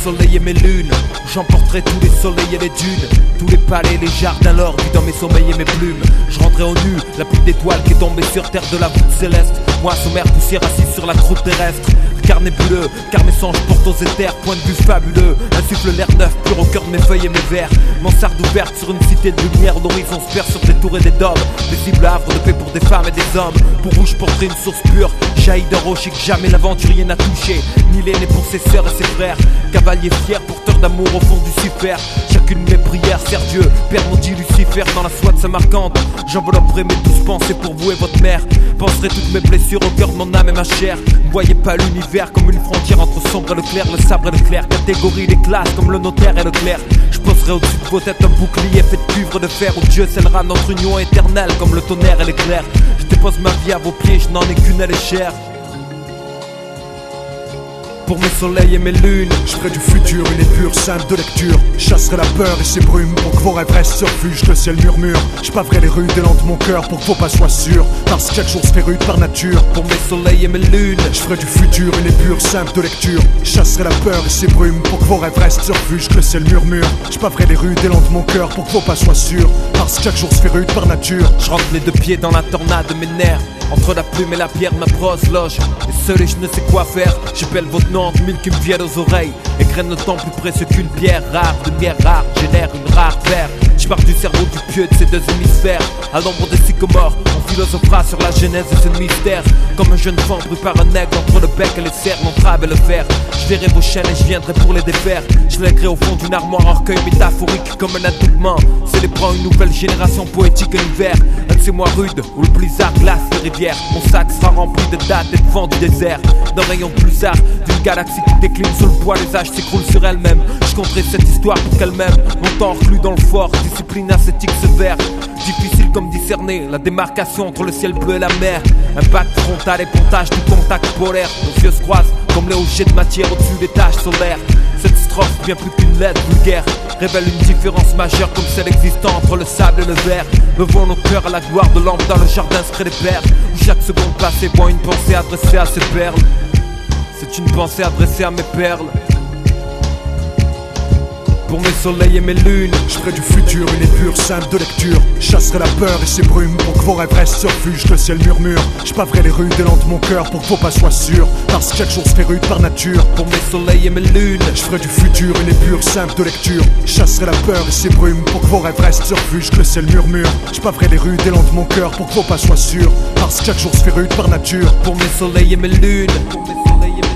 soleils et mes lunes, j'emporterai tous les soleils et les dunes, tous les palais, les jardins, l'or vu dans mes sommeils et mes plumes. Je rendrai au nu la pluie d'étoiles qui est tombée sur terre de la voûte céleste. Moi sommaire poussière assis sur la croûte terrestre. Car nébuleux, car mes songes portent aux éthers. Point de vue fabuleux, insuffle l'air neuf pur au cœur de mes feuilles et mes vers. Mansarde ouverte sur une cité de lumière, l'horizon se perd sur des tours et des dômes. Paisible havre de paix pour des femmes et des hommes. Pour vous je porterai une source pure, jaillit d'un rocher que jamais l'aventurier n'a touché. Ni l'aîné pour ses sœurs et ses frères, cavalier fier, porteur d'amour au fond du super. Chacune de mes prières sert Dieu, Père maudit Lucifer dans la soie de sa marquante. J'envelopperai mes douces pensées pour vous et votre mère. Penserai toutes mes blessures au cœur de mon âme et ma chair. Ne voyez pas l'univers comme une frontière entre sombre et le clair, le sabre et le clair. Catégorie des classes comme le notaire et le clerc. Je poserai au-dessus de vos têtes un bouclier fait de cuivre de fer, où Dieu scellera notre union éternelle comme le tonnerre et l'éclair. Je dépose ma vie à vos pieds, je n'en ai qu'une, elle est chère. Pour mes soleils et mes lunes, je ferai du futur une épure sainte de lecture. Je chasserai la peur et ses brumes pour que vos rêves restent sur refuge. Le ciel murmure, je paverai les rues d'élan de mon cœur pour que vos pas soient sûrs. Parce que chaque jour se fait rude par nature. Pour mes soleils et mes lunes, je ferai du futur une épure sainte de lecture. Je chasserai la peur et ses brumes pour que vos rêves restent sur refuge. Le ciel murmure, je paverai les rues d'élan de mon cœur pour que vos pas soient sûrs. Parce que chaque jour se fait rude par nature. Je rentre les deux pieds dans la tornade de mes nerfs. Entre la plume et la pierre, ma brosse loge. Et seul et je ne sais quoi faire. J'appelle votre nom entre mille qui me viennent aux oreilles. Et craignent le temps plus précieux qu'une pierre rare. De guerre rare, génère une rare paire. Je pars du cerveau du pieux de ces deux hémisphères. À l'ombre des sycomores, on philosophera sur la genèse de ce mystère. Comme un jeune vent pris par un aigle entre le bec et les cernes, l'entrave et le fer. Je verrai vos chaînes et je viendrai pour les défaire. Je lèguerai au fond d'une armoire un recueil métaphorique comme un adoubement, célébrant une nouvelle génération poétique en hiver. Un de ces mois rudes où le blizzard glace les rivières. Mon sac sera rempli de dates et de vent du désert. D'un rayon de blizzard, d'une galaxie qui décline sous le poids, les âges s'écroulent sur elle-même. Je conterai cette histoire pour qu'elle m'aime. Mon temps reclus dans le fort, discipline ascétique sévère. Difficile comme discerner la démarcation entre le ciel bleu et la mer. Impact frontal et pontage du contact polaire. Nos yeux se croisent comme les hauts jets de matière au-dessus des taches solaires. Cette strophe, bien plus qu'une lettre vulgaire, révèle une différence majeure comme celle existant entre le sable et le verre. Levons nos cœurs à la gloire de l'âme dans le jardin secret des pères, où chaque seconde passée voit une pensée adressée à ses perles. C'est une pensée adressée à mes perles. Pour mes soleils et mes lunes, je ferai du futur une épure sainte de lecture. Je chasserai la peur et ses brumes pour que vos rêves restent sur refuge. Le ciel murmure, je paverai les rues d'élan de mon cœur pour que vos pas soient sûrs. Parce que chaque jour se fait rude par nature. Pour mes soleils et mes lunes, je ferai du futur une épure sainte de lecture. Je chasserai la peur et ses brumes pour que vos rêves restent sur refuge. Le ciel murmure, je paverai les rues d'élan de mon cœur pour que vos pas soient sûrs. Parce que chaque jour se fait rude par nature. Pour mes soleils et mes lunes, pour mes soleils et mes